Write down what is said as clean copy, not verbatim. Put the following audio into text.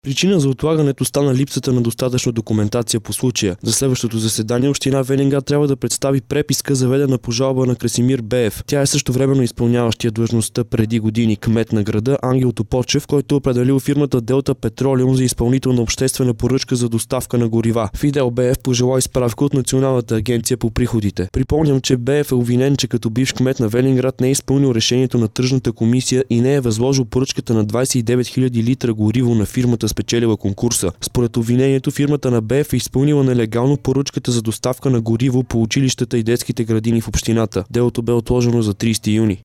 Причина за отлагането стана липсата на достатъчно документация по случая. За следващото заседание община Велинград трябва да представи преписка, заведена по жалба на Красимир Беев. Тя е също временно изпълняващия длъжността преди години кмет на града Ангел Топочев, който определил фирмата Делта Петролиум за изпълнител на обществена поръчка за доставка на горива. Фидел Беев пожела изправка от Националната агенция по приходите. Припомням, че Беев е обвинен, че като бивш кмет на Велинград не е изпълнил решението на тръжната комисия и не е възложил поръчката на 29 000 литра гориво на фирмата, спечелила конкурса. Според обвинението, фирмата на Беев е изпълнила нелегално поръчката за доставка на гориво по училищата и детските градини в общината. Делото бе отложено за 30 юни.